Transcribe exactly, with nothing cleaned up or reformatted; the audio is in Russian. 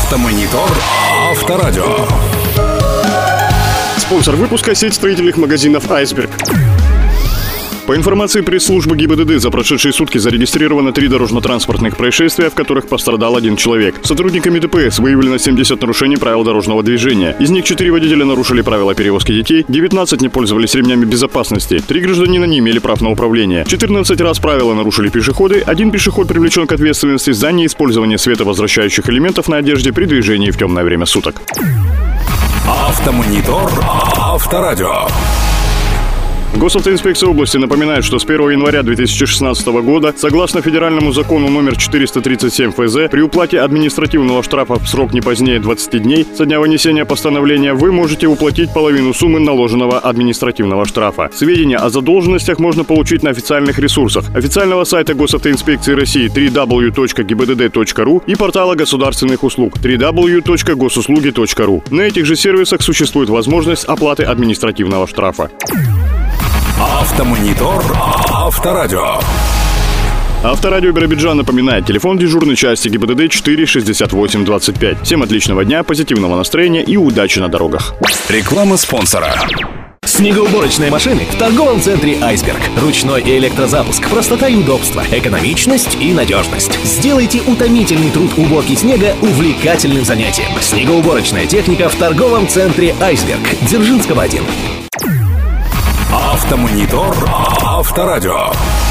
Автомонитор Авторадио. Спонсор выпуска — сеть строительных магазинов «Айсберг». По информации пресс-службы ГИБДД, за прошедшие сутки зарегистрировано три дорожно-транспортных происшествия, в которых пострадал один человек. Сотрудниками ДПС выявлено семьдесят нарушений правил дорожного движения. Из них четыре водителя нарушили правила перевозки детей, девятнадцать не пользовались ремнями безопасности, три гражданина не имели прав на управление, четырнадцать раз правила нарушили пешеходы, один пешеход привлечен к ответственности за неиспользование световозвращающих элементов на одежде при движении в темное время суток. Автомонитор Авторадио. Госавтоинспекция области напоминает, что с первого января две тысячи шестнадцатого года, согласно федеральному закону номер четыреста тридцать семь эф зэ, при уплате административного штрафа в срок не позднее двадцати дней со дня вынесения постановления вы можете уплатить половину суммы наложенного административного штрафа. Сведения о задолженностях можно получить на официальных ресурсах официального сайта Госавтоинспекции России дабл ю дабл ю дабл ю точка джи би ди ди точка ру и портала государственных услуг дабл ю дабл ю дабл ю точка госуслуги точка ру. На этих же сервисах существует возможность оплаты административного штрафа. Автомонитор Авторадио. Авторадио Биробиджан напоминает: телефон дежурной части ГИБДД четыре шестьдесят восемь двадцать пять. Всем отличного дня, позитивного настроения и удачи на дорогах. Реклама спонсора. Снегоуборочные машины в торговом центре «Айсберг». Ручной и электрозапуск, простота и удобство, экономичность и надежность. Сделайте утомительный труд уборки снега увлекательным занятием. Снегоуборочная техника в торговом центре «Айсберг». Дзержинского один. Автомонитор Авторадио.